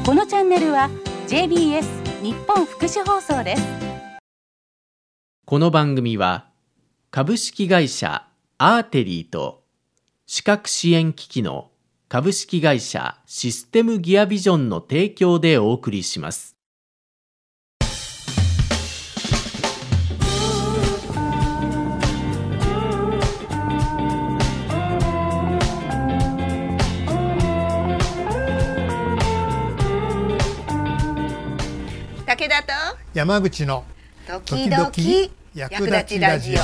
このチャンネルは JBS 日本福祉放送です。 この番組は株式会社アーテリーと視覚支援機器の株式会社システムギアビジョンの提供でお送りします。 武田と山口の時々役立ちラジオ。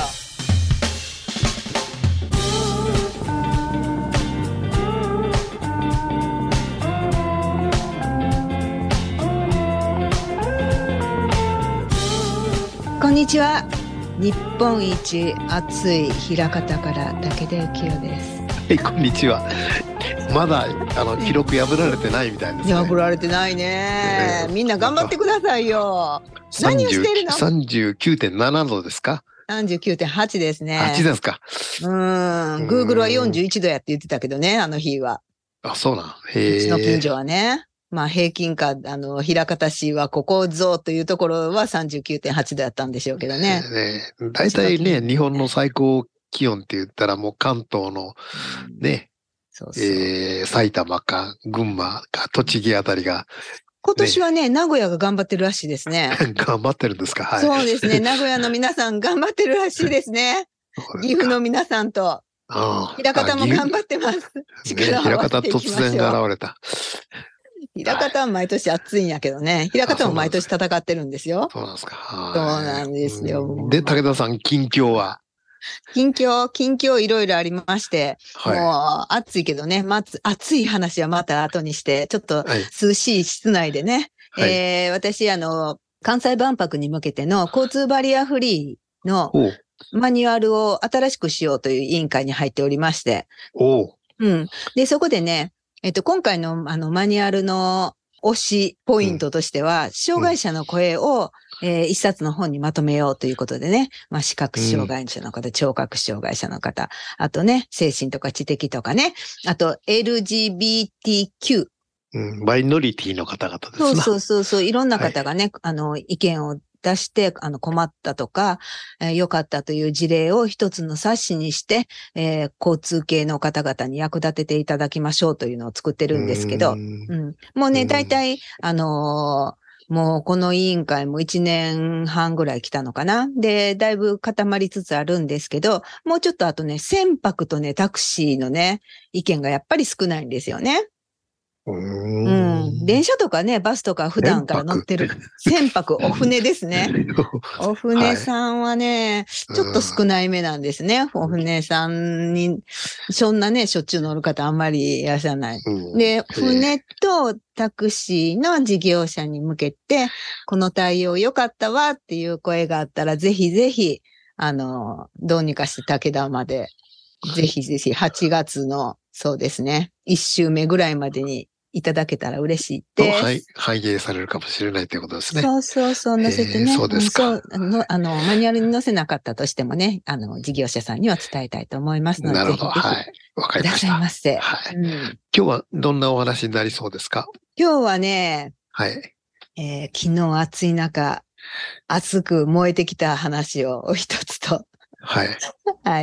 こんにちは。日本一暑い枚方から武田幸代です。 はい、こんにちは。まだ記録破られてないみたいですね。 破られてないね。みんな頑張ってくださいよ。何をしているの ？39.7 度ですか？ 39.8 ですね。 8ですか。 Google は41度やって言ってたけどね、あの日は。 あ、そうなん。 うちの近所はね。まあ平均か、枚方市はここぞというところは 39.8 度やったんでしょうけどね。 だいたいね、日本の最高気温って言ったらもう関東のね、埼玉か群馬か栃木あたりが。 今年はね、名古屋が頑張ってるらしいですね。 頑張ってるんですか？はい。 そうですね。名古屋の皆さん頑張ってるらしいですね。岐阜の皆さんと。枚方も頑張ってます。 枚方突然現れた。 枚方は毎年暑いんやけどね。枚方も毎年戦ってるんですよ。 そうなんですか。 そうなんですよ。 で、武田さん、近況は？ 近況いろいろありまして、もう暑いけどね、暑い話はまた後にして、ちょっと涼しい室内でね、私、関西万博に向けての交通バリアフリーのマニュアルを新しくしようという委員会に入っておりまして、で、そこでね、今回のマニュアルの推しポイントとしては、障害者の声を一冊の本にまとめようということでね、まあ、視覚障害者の方、聴覚障害者の方、あとね、精神とか知的とかね、あと LGBTQ。 マイノリティの方々ですね。 そう、いろんな方がね、意見を出して、困ったとか、良かったという事例を一つの冊子にして、交通系の方々に役立てていただきましょうというのを作ってるんですけど、もうね、大体、もうこの委員会も1年半ぐらい来たのかな。で、だいぶ固まりつつあるんですけど、もうちょっとあとね、船舶とね、タクシーのね、意見がやっぱり少ないんですよね。電車とかね、バスとか普段から乗ってる。船舶、お船ですね。お船さんはね、ちょっと少ないめなんですね。お船さんに、そんなね、しょっちゅう乗る方あんまりいらっしゃらない。で、船とタクシーの事業者に向けて、この対応良かったわっていう声があったら、ぜひぜひ、どうにかして武田まで、ぜひぜひ8月の、そうですね、1週目ぐらいまでにいただけたら嬉しいです。 反映されるかもしれないということですね。 そう、載せてね。 そうですか。 マニュアルに載せなかったとしてもね、事業者さんには伝えたいと思いますので、 なるほど。はい。わかりました。 くださいませ。 はい。今日はどんなお話になりそうですか？ 今日はね、昨日暑い中、熱く燃えてきた話を一つと。はい。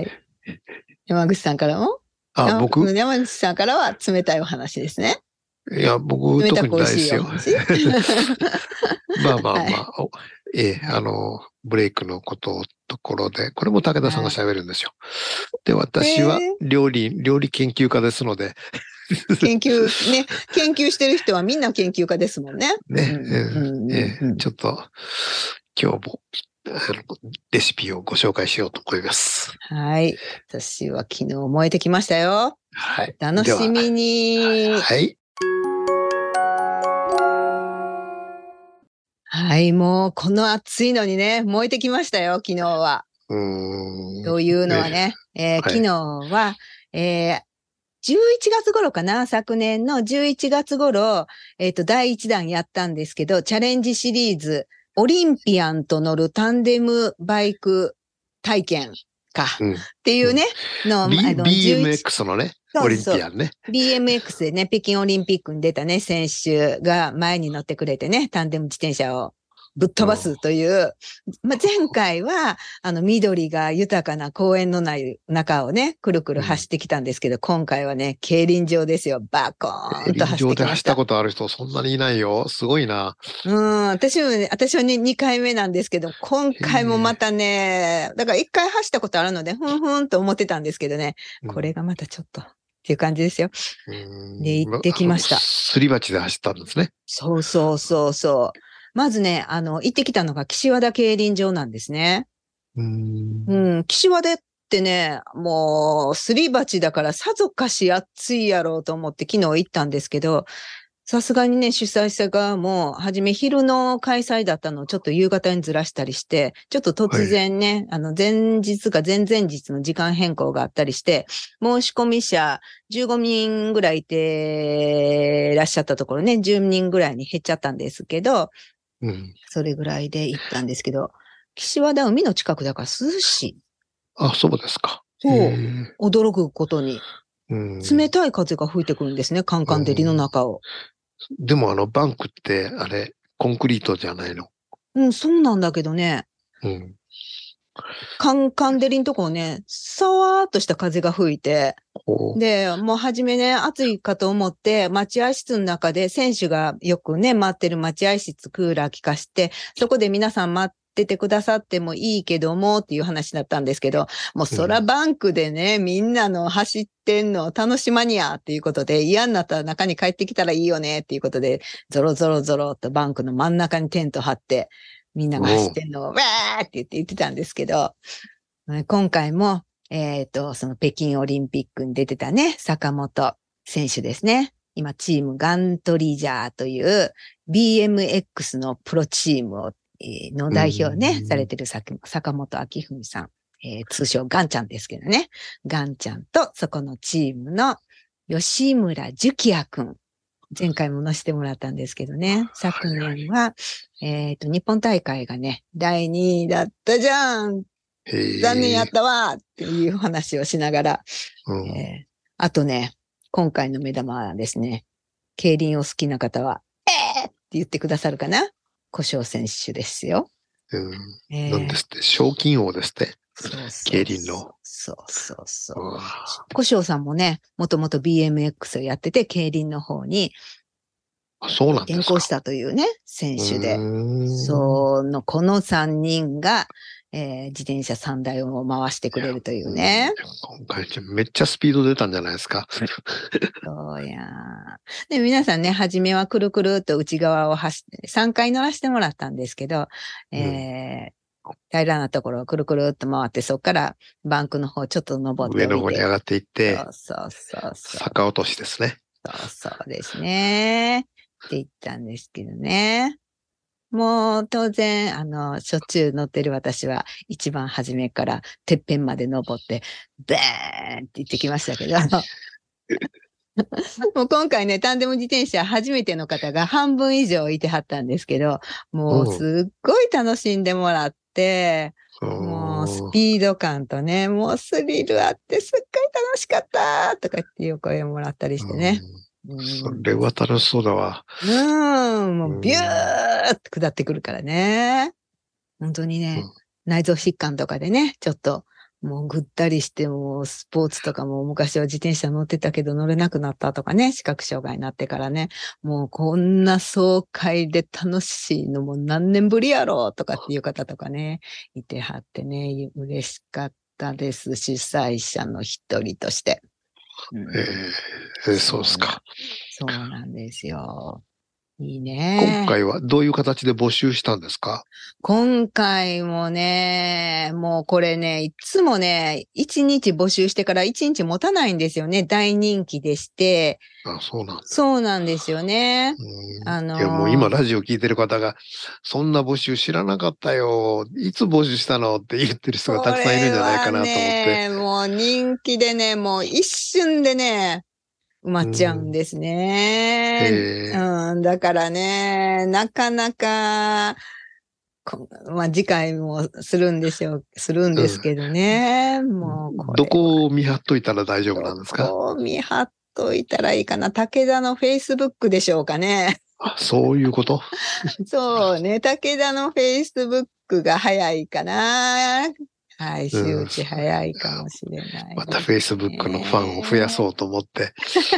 山口さんからも？僕？山口さんからは冷たいお話ですね。 いや、僕、特にないですよ。まあ、ブレイクのところで、これも武田さんが喋るんですよ。で、私は料理研究家ですので。 研究してる人はみんな研究家ですもんね。 ちょっと、今日も、レシピをご紹介しようと思います。 はい。私は昨日燃えてきましたよ。 はい。 楽しみに。 はい。 はい、もうこの暑いのにね、燃えてきましたよ、昨日は。というのはね、昨日は、11月頃かな、昨年の11月頃、第1弾やったんですけど、チャレンジシリーズ、オリンピアンと乗るタンデムバイク体験か。っていうね、 BMX のね。 オリンピアンね。 BMX でね、北京オリンピックに出たね、選手が前に乗ってくれてね、タンデム自転車をぶっ飛ばすという、前回は、緑が豊かな公園の中をね、くるくる走ってきたんですけど、今回はね、競輪場ですよ。バコーンと走ってきました。 競輪場で走ったことある人そんなにいないよ。すごいな。 私はね、2回目なんですけど、今回もまたね、だから1回走ったことあるので、ふんと思ってたんですけどね、これがまたちょっと、っていう感じですよ。で、行ってきました。 すり鉢で走ったんですね。 そう。まずね、行ってきたのが岸和田競輪場なんですね。岸和田ってね、もう、すり鉢だからさぞかし暑いやろうと思って昨日行ったんですけど、さすがにね、主催者側も、はじめ昼の開催だったのをちょっと夕方にずらしたりして、ちょっと突然ね、前日か前々日の時間変更があったりして、申し込み者15人ぐらいいてらっしゃったところね、10人ぐらいに減っちゃったんですけど、それぐらいで行ったんですけど、岸和田海の近くだから涼しい。 あ、そうですか。 そう。驚くことに。冷たい風が吹いてくるんですね、カンカン照りの中を。 でもバンクってあれ、コンクリートじゃないの？ そうなんだけどね。カンカン照りのとこをね、さわーっとした風が吹いて、で、もう初めね、暑いかと思って、待合室の中で選手がよくね、待ってる待合室クーラー効かして、そこで皆さん待っててくださってもいいけどもっていう話だったんですけど、もう空バンクでね、みんなの走ってんの楽しまにやっていうことで、嫌になったら中に帰ってきたらいいよねっていうことで、ゾロとバンクの真ん中にテント張って、みんなが走ってんのを、わーって言ってたんですけど、今回も、その北京オリンピックに出てたね、坂本選手ですね。今、チームガントリジャーという BMX のプロチームの代表ね、されてる坂本明文さん、通称ガンちゃんですけどね。ガンちゃんとそこのチームの吉村樹也くん。前回も乗せてもらったんですけどね。昨年は、日本大会がね、第2位だったじゃん。残念やったわっていう話をしながら、あとね、今回の目玉はですね、競輪を好きな方は、って言ってくださるかな？古性選手ですよ。 なんですって、賞金王ですって。競輪の。 そう。古性さんもね、もともと BMX をやってて、競輪の方に、 そうなんですか。 転向したというね、選手で。この3人が、自転車3台を回してくれるというね。 今回めっちゃスピード出たんじゃないですか。 そうや。で、皆さんね、初めはくるくるっと内側を走って、3回乗らせてもらったんですけど、平らなところをくるくるっと回って、そこからバンクの方ちょっと登って上の方に上がっていって、 そう。 坂落としですね。 そうですね。って言ったんですけどね。もう当然、しょっちゅう乗ってる私は一番初めからてっぺんまで登って、バーンって言ってきましたけど、もう今回ね、タンデム自転車初めての方が半分以上いてはったんですけど、もうすっごい楽しんでもらって、もうスピード感とね、もうスリルあってすっごい楽しかったとかっていう声をもらったりしてね。 それは楽しそうだわ。 もうビューって下ってくるからね。本当にね、内臓疾患とかでね、ちょっともうぐったりしてもスポーツとかも昔は自転車乗ってたけど乗れなくなったとかね、視覚障害になってからね、もうこんな爽快で楽しいのも何年ぶりやろとかっていう方とかね、いてはってね、嬉しかったです。主催者の一人として。 そうですか。 そうなんですよ。いいね。 今回はどういう形で募集したんですか？ 今回もね、もうこれね、いつもね、1日募集してから1日持たないんですよね。大人気でして。 そうなんだ。 そうなんですよね。 いやもう今ラジオ聞いてる方が、そんな募集知らなかったよ。いつ募集したのって言ってる人がたくさんいるんじゃないかなと思って。 もう人気でね、もう一瞬でね、埋まっちゃうんですね。だからね、なかなかまあ次回もするんですけどね。もうこれ。 どこを見張っといたら大丈夫なんですか？ どこを見張っといたらいいかな。武田のフェイスブックでしょうかね。 あ、そういうこと？ そうね。武田のフェイスブックが早いかな。はい、周知早いかもしれない、 またフェイスブックのファンを増やそうと思って。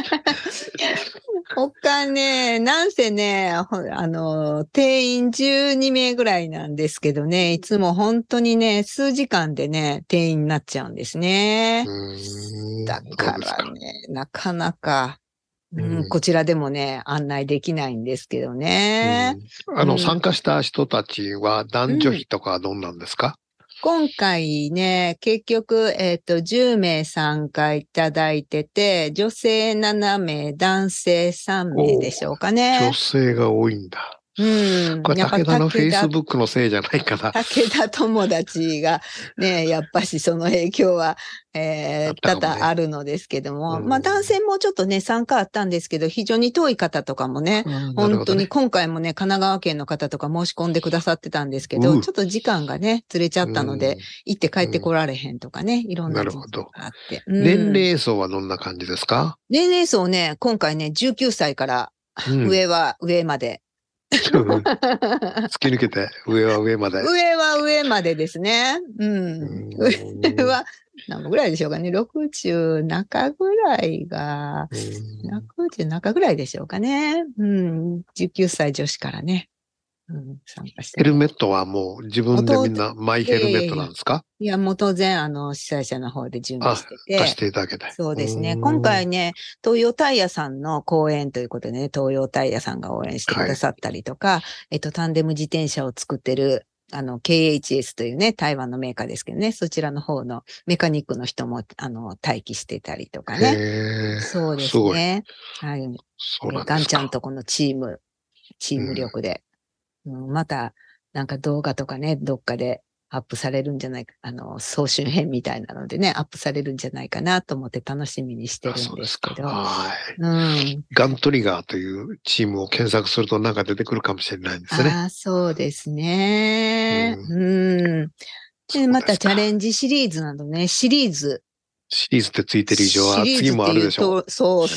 他ね、なんせね、定員12名ぐらいなんですけどね、いつも本当にね、数時間でね、定員になっちゃうんですね。だからね、なかなか、こちらでもね、案内できないんですけどね。 参加した人たちは男女比とかはどんなんですか？ 今回ね、結局、10名参加いただいてて、女性7名、男性3名でしょうかね。 女性が多いんだ。これ武田のフェイスブックのせいじゃないかな。 武田友達がね、やっぱしその影響は、多々あるのですけども、まあ男性もちょっとね、参加あったんですけど、非常に遠い方とかもね、本当に今回もね、神奈川県の方とか申し込んでくださってたんですけど、ちょっと時間がね、ずれちゃったので、行って帰ってこられへんとかね、いろんな事情があって。 年齢層はどんな感じですか？ 年齢層ね、今回ね、19歳から上まで。 突き抜けて、上は上まで。 上は上までですね。上は、何個ぐらいでしょうかね。60中ぐらいが、60中ぐらいでしょうかね。19歳女子からね。参加して。 ヘルメットはもう自分でみんなマイヘルメットなんですか？ いや、もう当然、主催者の方で準備してて。 出していただけたい。 そうですね。今回ね、東洋タイヤさんの講演ということでね、東洋タイヤさんが応援してくださったりとか、タンデム自転車を作ってる、KHS というね、台湾のメーカーですけどね、そちらの方のメカニックの人も、待機してたりとかね。そうですね。はい。ガンちゃんとこのチーム力で。また、なんか動画とかね、どっかでアップされるんじゃないか、総集編みたいなのでね、アップされるんじゃないかなと思って楽しみにしてるんですけど。 ガントリガーというチームを検索するとなんか出てくるかもしれないんですね。 そうですね。で、またチャレンジシリーズなどね、シリーズってついてる以上は次もあるでしょう。そう。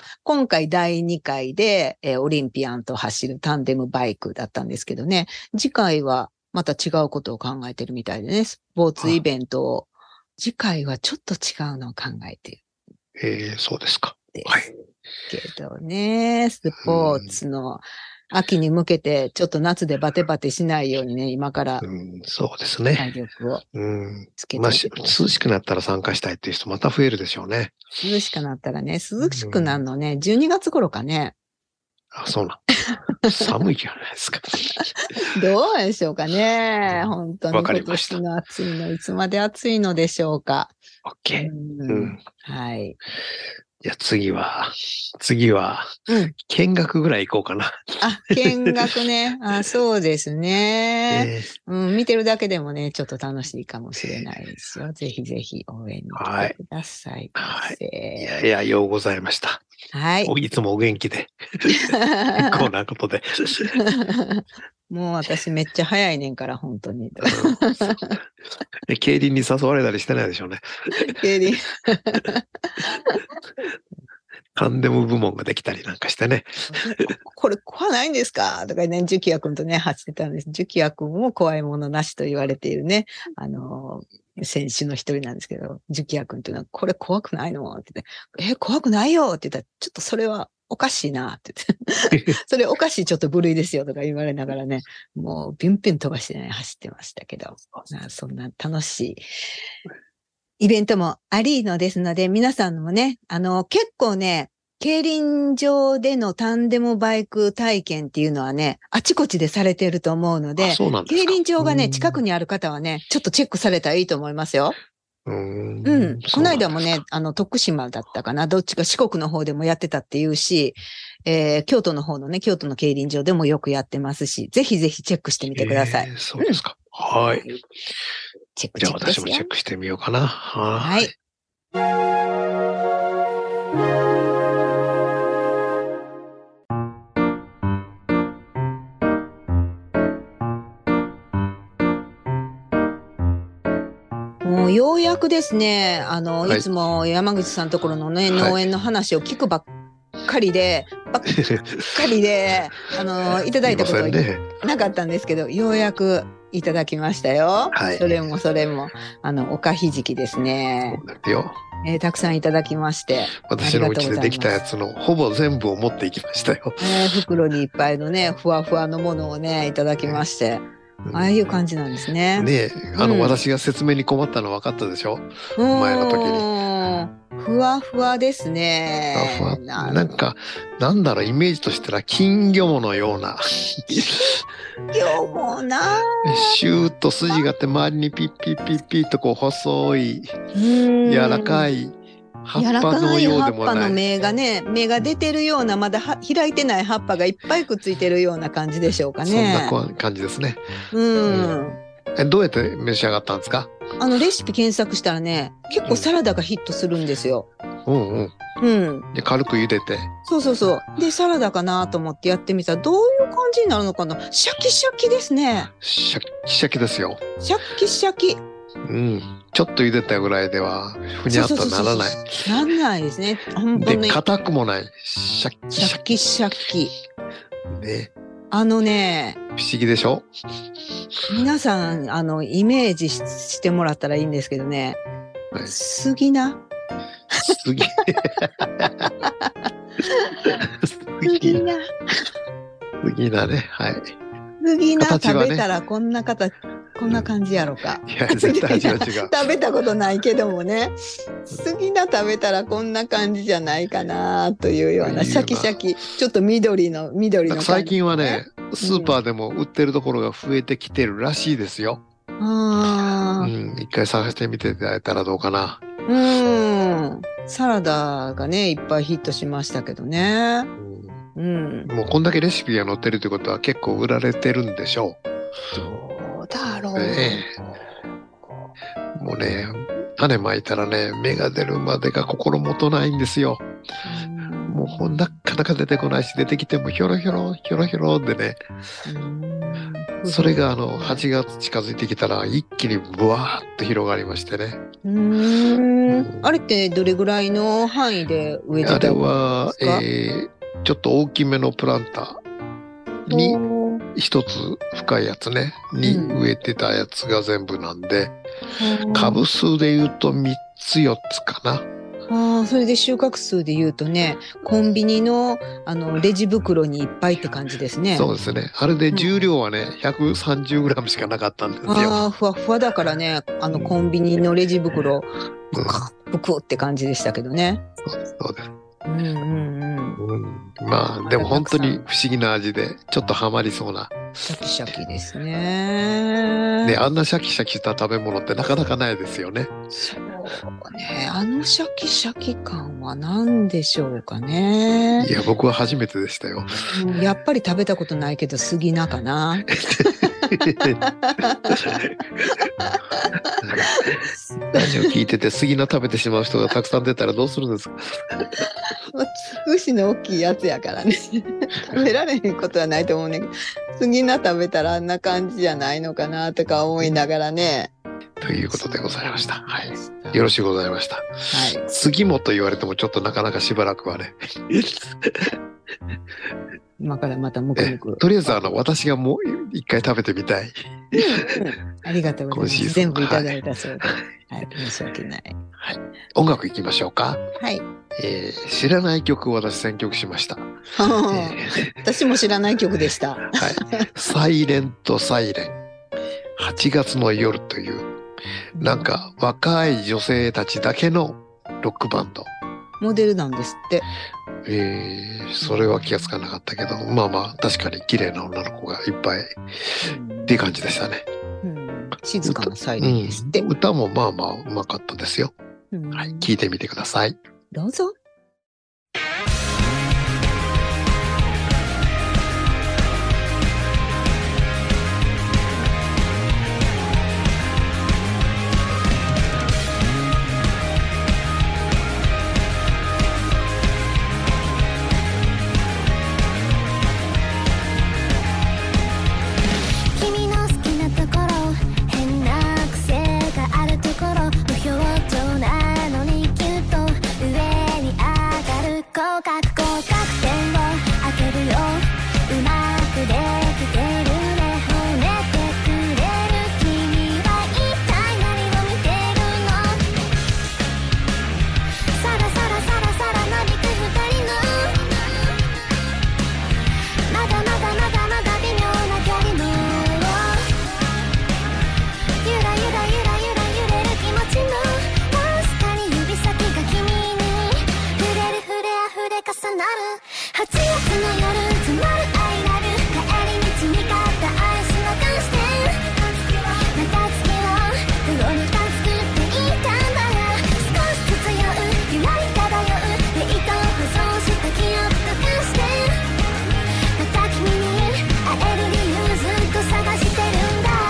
今回第2回で、オリンピアンと走るタンデムバイクだったんですけどね。次回はまた違うことを考えてるみたいでね。スポーツイベントを、次回はちょっと違うのを考えてる。 そうですか。 ですけどね、スポーツの秋に向けてちょっと夏でバテバテしないようにね、今からそうですね。 体力をつけて、 涼しくなったら参加したいっていう人また増えるでしょうね。 涼しくなったらね、涼しくなるのね、12月頃かね。 そうなん寒いじゃないですか。 どうでしょうかね。本当に今年の暑いの、いつまで暑いのでしょうか。 OK。 はい。 じゃあ次は、見学ぐらい行こうかな。 見学ね。そうですね。見てるだけでもね、ちょっと楽しいかもしれないですよ。ぜひぜひ応援に来てください。 いや、ようございました。 はい。 いつもお元気で。結構なことで。 もう私めっちゃ早いねんから、本当に。 競輪に誘われたりしてないでしょうね。 競輪。 タンデム部門ができたりなんかしてね。 これ怖ないんですかとかね、ジュキヤ君とね、走ってたんです。ジュキヤ君も怖いものなしと言われているね、選手の一人なんですけど、ジュキヤ君というのは、これ怖くないのって言って、怖くないよって言ったら、ちょっとそれはおかしいなって言って、それおかしいちょっと部類ですよとか言われながらね、もうビュンビュン飛ばしてね、走ってましたけど、そんな楽しいイベントもありのですので、皆さんもね、結構ね、競輪場でのタンデムバイク体験っていうのはね、あちこちでされていると思うので、競輪場がね、近くにある方はね、ちょっとチェックされたらいいと思いますよ。この間もね、徳島だったかな、どっちか四国の方でもやってたっていうし、京都の方のね、京都の競輪場でもよくやってますし、ぜひぜひチェックしてみてください。 そうですか。はい。 チェックじゃあ私もチェックしてみようかな。 はい。 くですね、いつも山口さんのところのね、農園の話を聞くばっかりで、いただいたことなかったんですけど、ようやくいただきましたよ。それも、おかひじきですね。 そうだよ。 たくさんいただきまして。 私のうちでできたやつのほぼ全部を持っていきましたよ。 袋にいっぱいのね、ふわふわのものをね、いただきまして。ああいう感じなんですね。 ねえ、私が説明に困ったの分かったでしょ？前の時に。 ふわふわですね。 ふわふわ。なんか、なんだろう、イメージとしたら金魚のような。 魚もな。 シューッと筋があって、周りにピッピッピッピッとこう細い、柔らかい。葉っぱのようでもない。葉っぱの芽が出てるような、まだ開いてない葉っぱがいっぱいくっついてるような感じでしょうかね。 そんな感じですね。どうやって召し上がったんですか？ レシピ検索したらね、結構サラダがヒットするんですよ。 で軽く茹でて。 そう。で、サラダかなと思ってやってみたら、どういう感じになるのかな。シャキシャキですね。 シャキシャキですよ。 シャキシャキ。 ちょっと茹でたぐらいではふにゃっとならない。 ならないですね。 で、硬くもない。シャキシャキ。 ね。 不思議でしょ？ 皆さん、イメージしてもらったらいいんですけどね。杉菜。 杉菜ね。はい。 杉菜食べたらこんな感じやろか。 いや、絶対味は違う。 食べたことないけどもね。杉菜食べたらこんな感じじゃないかなというようなシャキシャキ。ちょっと緑の感じ。 最近はね、スーパーでも売ってるところが増えてきてるらしいですよ。一回探してみていただいたらどうかな。 サラダがね、いっぱいヒットしましたけどね。 もうこんだけレシピが載ってるってことは結構売られてるんでしょう。 どうだろう。 もうね、種まいたらね、芽が出るまでが心もとないんですよ。もうなかなか出てこないし、出てきてもひょろひょろでね。それが8月近づいてきたら一気にブワーッと広がりましてね。 あれってどれぐらいの範囲で植えてたんですか？ あれは、ちょっと大きめのプランターに一つ深いやつねに植えてたやつが全部なんで、株数で言うと3つ4つかな。 それで収穫数で言うとね、コンビニのレジ袋にいっぱいって感じですね。 そうですね。あれで重量はね、130g しかなかったんですよ。 ふわふわだからね、コンビニのレジ袋ぷくって感じでしたけどね。 そうです。まあでも本当に不思議な味でちょっとハマりそうな。 シャキシャキですね。 ね、あんなシャキシャキした食べ物ってなかなかないですよね。 そうね、シャキシャキ感は何でしょうかね。 いや、僕は初めてでしたよ。 やっぱり食べたことないけど杉菜かな。 ラジオ聞いてて杉菜食べてしまう人がたくさん出たらどうするんですか？ つくしの大きいやつやからね。食べられへんことはないと思うねんけど、杉菜食べたらあんな感じじゃないのかなとか思いながらね。 ということでございました。はい。よろしゅうございました。 はい。 杉もと言われてもちょっとなかなかしばらくはね。 今からまたむくむく。 とりあえず私がもう一回食べてみたい。 ありがとうございます。全部いただいたそうで。はい。申し訳ない。 はい。音楽いきましょうか。 はい。 知らない曲を私選曲しました。 私も知らない曲でした。 はい。サイレントサイレン。8月の夜という、なんか若い女性たちだけのロックバンド。 モデルなんですって。 それは気がつかなかったけど、まあまあ確かに綺麗な女の子がいっぱいっていう感じでしたね。 静かなサイレンですって。 歌もまあまあうまかったですよ。はい、聞いてみてください。 どうぞ。 君の好きなところ、変な癖があるところ、不評重なる8月の夜詰まる I love you 帰り道に買ったアイスのカステまた月を風呂に立つって言ったんだよ少しずつ酔うゆらり漂うデートを保存した記憶とかしてまた君に会える理由ずっと探してるんだ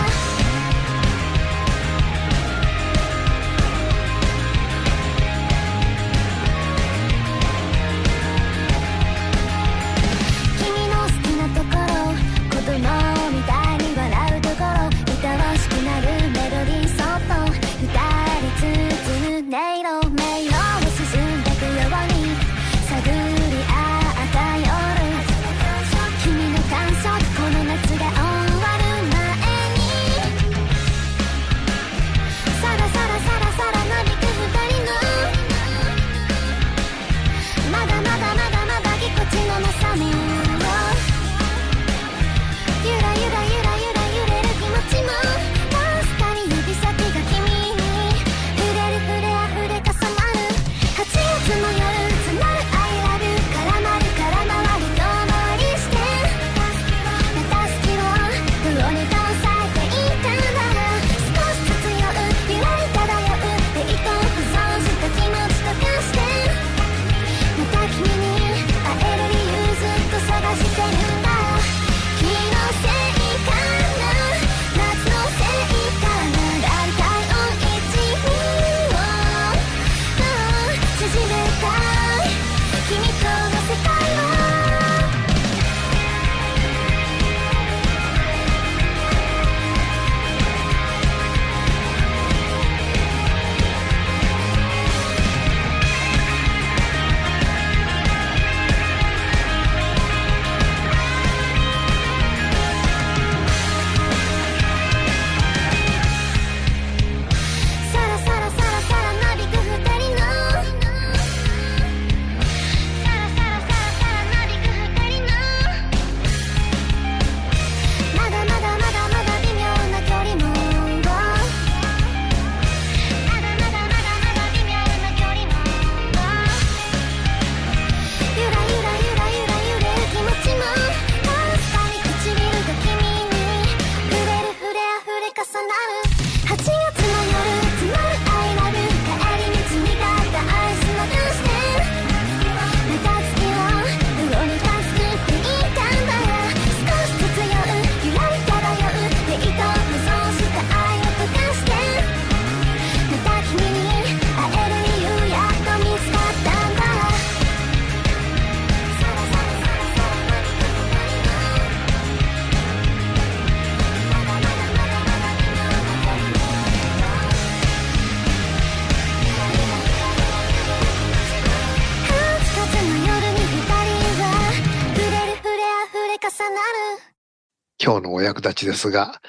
今日のお役立ちですが、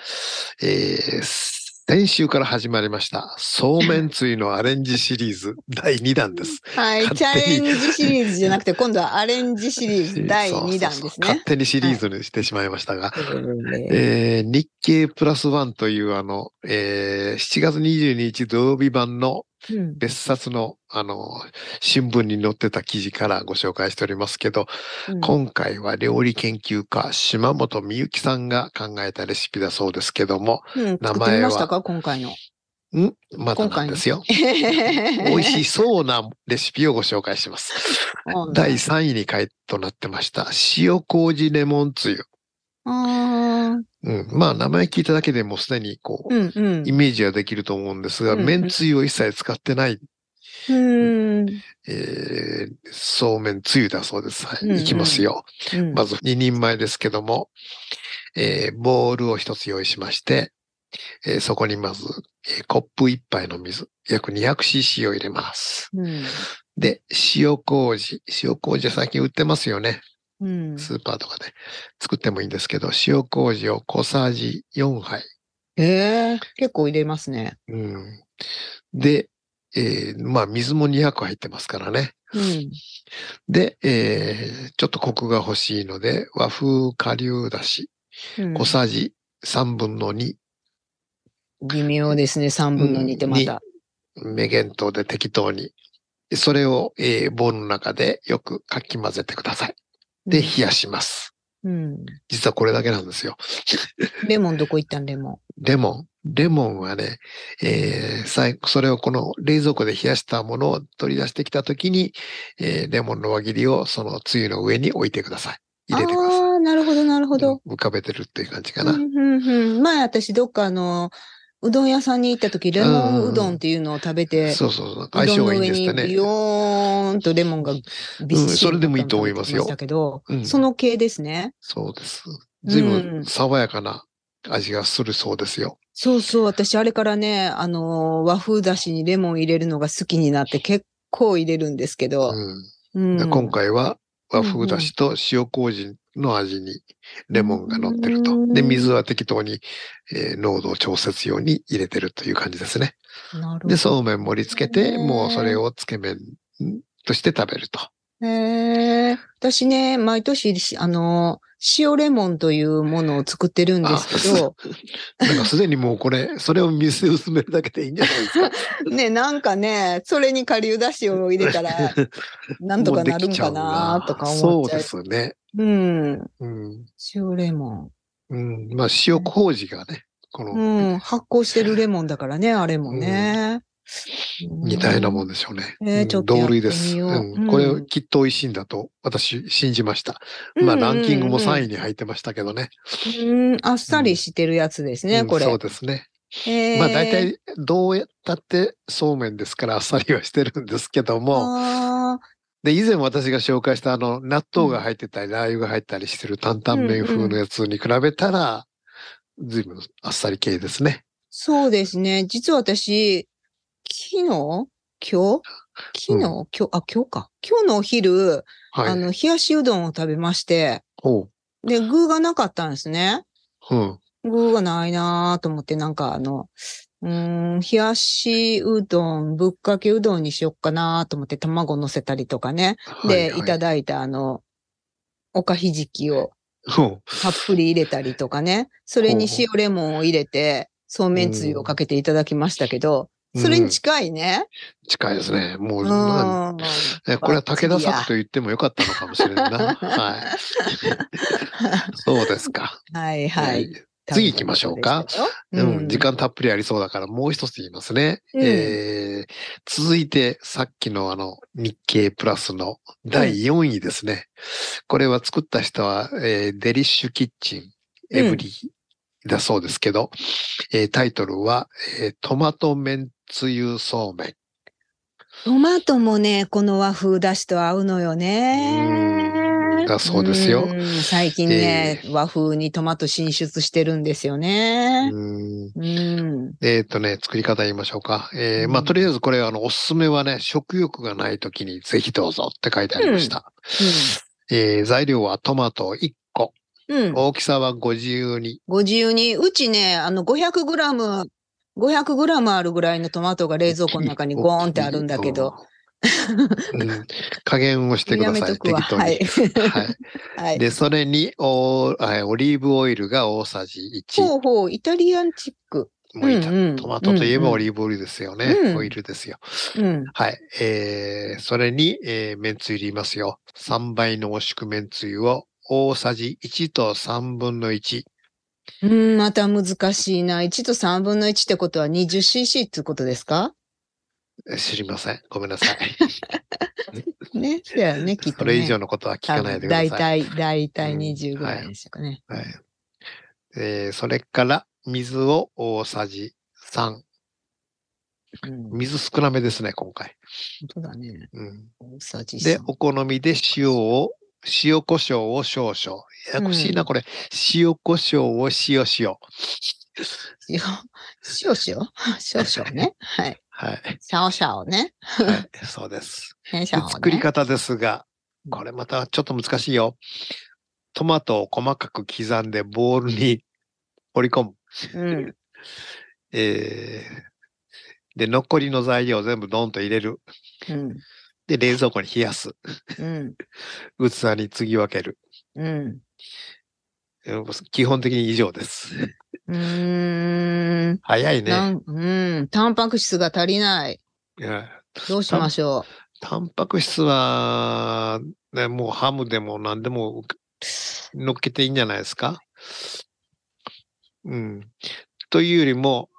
先週から始まりましたそうめんつゆのアレンジシリーズ第2弾です。 はい、チャレンジシリーズじゃなくて今度はアレンジシリーズ第2弾ですね。 勝手にシリーズにしてしまいましたが、日経プラスワンという7月22日土曜日版の別冊の、新聞に載ってた記事からご紹介しておりますけど、今回は料理研究家島本美由紀さんが考えたレシピだそうですけども、 名前は作ってみましたか今回の。 まだなんですよ。美味しそうなレシピをご紹介します。第3位にとなってました塩麹レモンつゆ。まあ名前聞いただけでもすでにイメージはできると思うんですが、麺つゆを一切使ってない、そうめんつゆだそうです。いきますよ。まず2人前ですけども、ボウルを一つ用意しまして、そこにまず、コップ1杯の水、約 200cc を入れます。で、塩麹は最近売ってますよね。スーパーとかで作ってもいいんですけど、塩麹を小さじ4杯。 結構入れますね。 で、まあ水も200入ってますからね。で、ちょっとコクが欲しいので、和風顆粒だし、小さじ3分の2。 微妙ですね、3分の2ってまた。 目減糖で適当に。 それを、ボウルの中でよくかき混ぜてください。で、冷やします。 うん。 実はこれだけなんですよ。 レモンどこ行ったんレモン。 レモンはね、それをこの冷蔵庫で冷やしたものを取り出してきたときに、レモンの輪切りをそのつゆの上に置いてください。入れてください。 ああ、なるほど、なるほど。 浮かべてるっていう感じかな。 前私どっかうどん屋さんに行った時、レモンうどんっていうのを食べて、 そうそうそう。相性がいいんですってね。 ビヨーンとレモンがびっしりそれでもいいと思いますよ。 だけど、その系ですね。 そうです。随分爽やかな味がするそうですよ。 そうそう。私、あれからね、和風だしにレモン入れるのが好きになって結構入れるんですけど。 今回は和風だしと塩麹の味にレモンが乗ってると。で、水は適当に、濃度を調節ように入れてるという感じですね。で、そうめん盛り付けて、もうそれをつけ麺として食べると。 私ね、毎年、塩レモンというものを作ってるんですけど。 なんかすでにもうそれを水で薄めるだけでいいんじゃないですか。 ね、なんかね、それに顆粒だしを入れたら、なんとかなるんかなとか思っちゃう。 そうですね。 塩レモン。まあ塩麹がね、 発酵してるレモンだからね、あれもね。 似たようなもんでしょうね。 ちょっとやってみよう。 同類です。これきっと美味しいんだと私信じました。まあランキングも3位に入ってましたけどね。 あっさりしてるやつですね、これ。 そうですね。まあ大体どうやったってそうめんですからあっさりはしてるんですけども。で、以前私が紹介した納豆が入ってたり、ラー油が入ったりしてる担々麺風のやつに比べたら、随分あっさり系ですね。 そうですね。実は私、今日のお昼、冷やしうどんを食べまして、で、具がなかったんですね。具がないなぁと思って、なんか冷やしうどん、ぶっかけうどんにしよっかなと思って卵乗せたりとかね。で、いただいたおかひじきをたっぷり入れたりとかね。それに塩レモンを入れて、そうめんつゆをかけていただきましたけど、それに近いね。 近いですね。もう、これは武田作と言ってもよかったのかもしれないな。はい。そうですか。 はいはい。 次行きましょうか。時間たっぷりありそうだからもう一つ言いますね。続いてさっきの日経プラスの第4位ですね。これは作った人は、デリッシュキッチンエブリーだそうですけど、タイトルは、トマトめんつゆそうめん。 トマトもね、この和風だしと合うのよね。 だそうですよ。 最近ね、和風にトマト進出してるんですよね。 作り方言いましょうか。まあ、とりあえずこれおすすめはね、食欲がない時にぜひどうぞって書いてありました。材料はトマト1個。大きさはご自由に。 ご自由に。うちね、500グラムあるぐらいのトマトが冷蔵庫の中にゴーンってあるんだけど。 加減をしてください。適当に。はい。で、それにオリーブオイルが大さじ1。 イタリアンチック。 トマトといえばオリーブオイルですよね。オイルですよ。はい。それに、めんつゆ入れますよ。3倍濃縮めんつゆを大さじ1と3分の1。 また難しいな。1と3分の1ってことは 20cc ってことですか？ 知りません。ごめんなさい。 ね。そうやね、きっとね。 それ以上のことは聞かないでください。 だいたい20ぐらいでしたかね。 それから水を大さじ3。水少なめですね、今回。 本当だね。大さじ3。 で、お好みで塩胡椒を少々。ややこしいな、これ。塩胡椒を塩。 少々ね。はい。 はい。 シャオシャオね。 はい。そうです。作り方ですが、これまたちょっと難しいよ。トマトを細かく刻んでボウルに放り込む。で、残りの材料を全部ドンと入れる。で、冷蔵庫に冷やす。器に継ぎ分ける。基本的に以上です。早いね。 タンパク質が足りない。どうしましょう。 タンパク質は、ね、もうハムでも何でも乗っけていいんじゃないですか。うん。というよりも、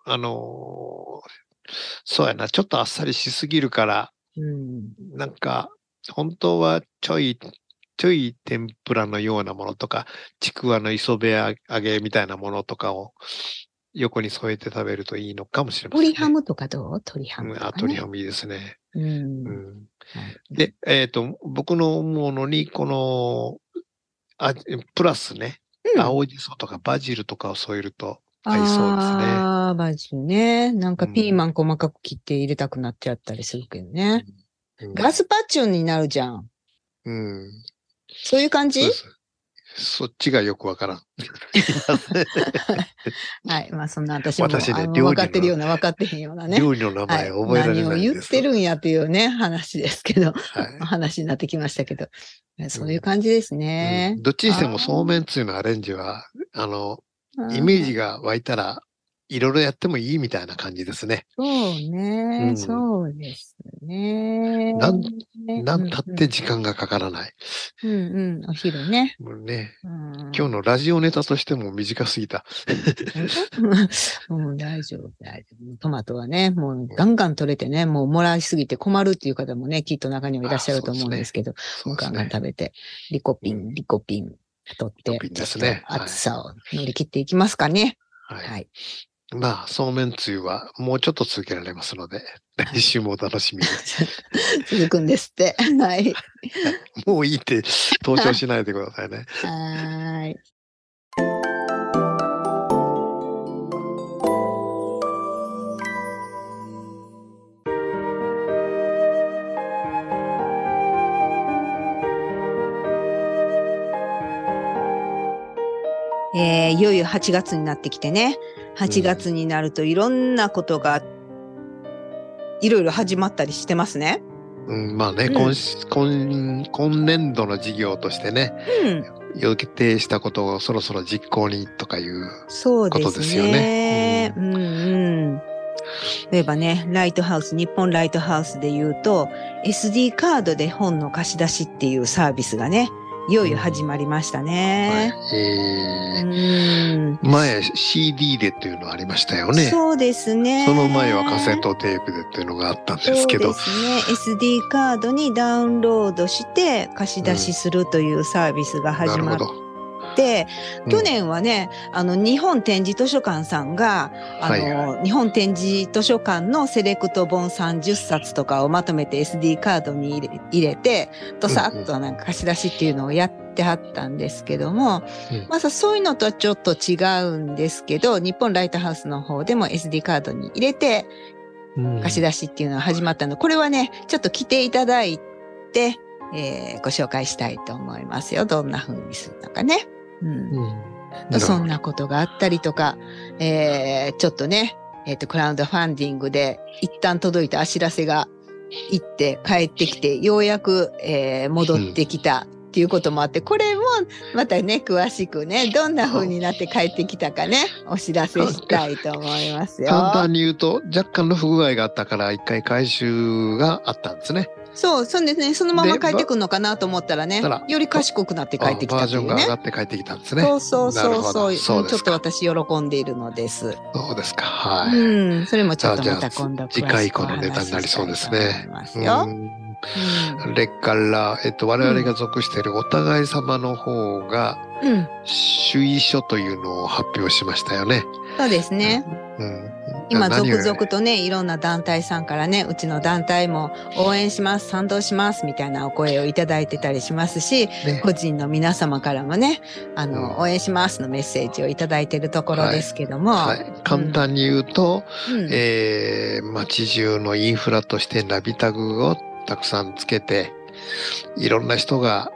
そうやな、ちょっとあっさりしすぎるから、なんか、本当はちょい天ぷらのようなものとか、ちくわの磯辺揚げみたいなものとかを横に添えて食べるといいのかもしれませんね。 鶏ハムとかどう？鶏ハムとか、ね。 鶏ハムいいですね。で、僕の思うのに、この、プラスね、青じそとかバジルとかを添えると合いそうですね。 ああ、バジルね。なんかピーマン細かく切って入れたくなっちゃったりするけどね。ガスパチョになるじゃん。そういう感じ？ そっちがよくわからん。 はい。まあそんな私も分かってるような分かってへんようなね。 料理の名前を覚えられないです。 何を言ってるんやっていうね、話ですけど、話になってきましたけど、そういう感じですね。 どっちにしてもそうめんつゆのアレンジは、イメージが湧いたら、いろいろやってもいいみたいな感じですね。 そうね。そうですね。 なんたって時間がかからない。 お昼ね。 もうね、今日のラジオネタとしても短すぎた。 もう大丈夫。トマトはね、もうガンガン取れてね、もうもらいすぎて困るっていう方もね、きっと中にはいらっしゃると思うんですけど、もうガンガン食べて、リコピン取って、ちょっと暑さを乗り切っていきますかね。はい。 まあ、そうめんつゆはもうちょっと続けられますので、来週もお楽しみに。 続くんですって。はい。 もういいって登場しないでくださいね。 はい。いよいよ8月になってきてね、8月になるといろんなことがいろいろ始まったりしてますね。 まあね、今年度の事業としてね、予定したことをそろそろ実行にとかいうことですよね。 例えばね、日本ライトハウスで言うと、SD カードで本の貸し出しっていうサービスがね、いよいよ始まりましたね。 前 CD でっていうのありましたよね。 そうですね。 その前はカセットテープでっていうのがあったんですけど。 そうですね。SD カードにダウンロードして貸し出しするというサービスが始まって、去年はね、日本展示図書館さんが、日本展示図書館のセレクト本30冊とかをまとめて SD カードに入れて、ドサッとなんか貸し出しっていうのをやってはったんですけども、まずそういうのとはちょっと違うんですけど、日本ライトハウスの方でも SD カードに入れて、貸し出しっていうのが始まったの。これはね、ちょっと来ていただいて、ご紹介したいと思いますよ。どんな風にするのかね。そんなことがあったりとか、ちょっとね、クラウドファンディングで一旦届いたお知らせが行って帰ってきて、ようやく、戻ってきたっていうこともあって、これもまたね、詳しくね、どんな風になって帰ってきたかね、お知らせしたいと思いますよ。 簡単に言うと、若干の不具合があったから一回回収があったんですね。 そうですね。そのまま帰ってくるのかなと思ったらね、より賢くなって帰ってきたっていうね。 バージョンが上がって帰ってきたんですね。 そう。ちょっと私喜んでいるのです。 そうですか。はい。 それもちょっとまた今度次回以降のネタになりそうですね。それから、我々が属しているお互い様の方が、主意書というのを発表しましたよね。 そうですね。今続々とね、いろんな団体さんからね、うちの団体も応援します、賛同しますみたいなお声をいただいてたりしますし、個人の皆様からもね、応援しますのメッセージをいただいているところですけども。 簡単に言うと、街中のインフラとしてナビタグをたくさんつけて、いろんな人が、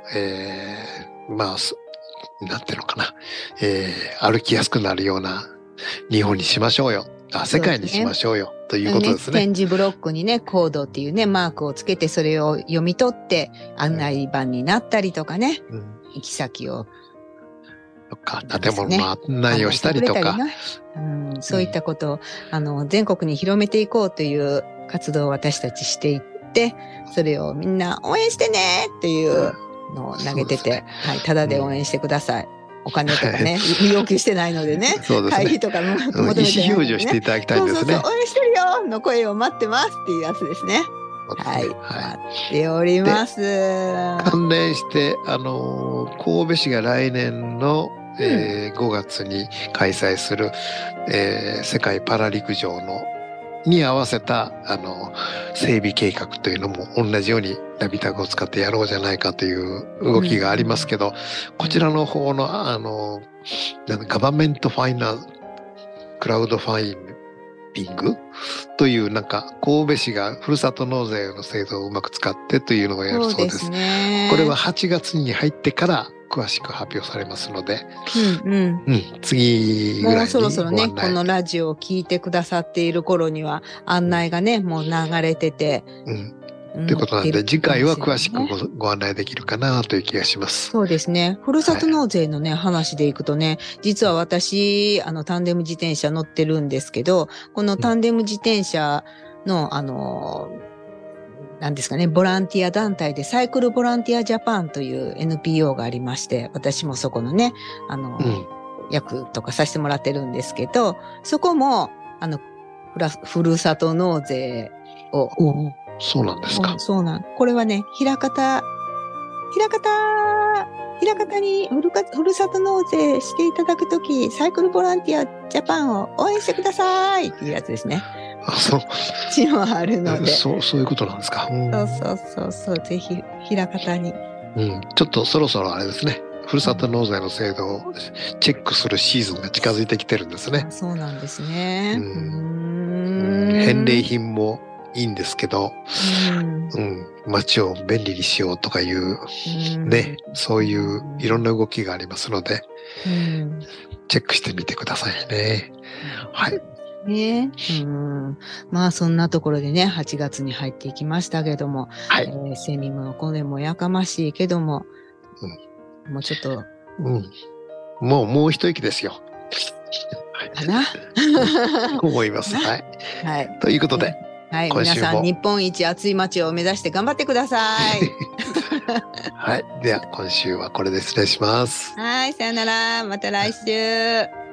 なんていうのかな、歩きやすくなるような日本にしましょうよ。世界にしましょうよ、ということですね。 展示ブロックにね、コードっていうね、マークをつけて、それを読み取って案内板になったりとかね、行き先を。 建物の案内をしたりとか。 そういったことを、全国に広めていこうという活動を私たちしてってそれをみんな応援してねっていうのを投げてて、ね、はい、ただで応援してください。お金とかね、要求してないのでね、 そうですね、 会費とかも求めてないので、ね、 意思表示をしていただきたいんですね。 そう応援してるよの声を待ってますっていうやつですね。はい、待っております。 関連して神戸市が来年の、5月に開催する、世界パラ陸上に合わせた整備計画というのも同じようにナビタグを使ってやろうじゃないかという動きがありますけど、こちらの方のガバメントファイナンスクラウドファイピングというなんか神戸市がふるさと納税の制度をうまく使ってというのをやるそうです。これは8月に入ってから詳しく発表されますので、次ぐらいにもうそろそろねこのラジオを聞いてくださっている頃には案内がねもう流れてて、ということなんで次回は詳しくご案内できるかなという気がします。そうですね。ふるさと納税のね、話でいくとね、実は私タンデム自転車乗ってるんですけど、このタンデム自転車のなんですかね、ボランティア団体でサイクルボランティアジャパンという NPO がありまして、私もそこのね役とかさせてもらってるんですけど、そこもふるさと納税をそうなんですか。そうなん。これはね、枚方にふるさと納税していただくとき、サイクルボランティアジャパンを応援してくださいっていうやつですね。そう。ちもあるので。そういうことなんですか。そう。ぜひ、枚方に。ちょっとそろそろあれですね。ふるさと納税の制度をチェックするシーズンが近づいてきてるんですね。そうなんですね。返礼品もいいんですけど、街を便利にしようとかいうね、そういういろんな動きがありますので、チェックしてみてくださいね。はい。ね、まあそんなところでね、8月に入っていきましたけども、セミもこれもやかましいけども、もうちょっと、もう一息ですよ。かな思います。はい。ということで。はい、皆さん日本一暑い街を目指して頑張ってください。はい、では今週はこれで失礼します。はい、さよなら、また来週。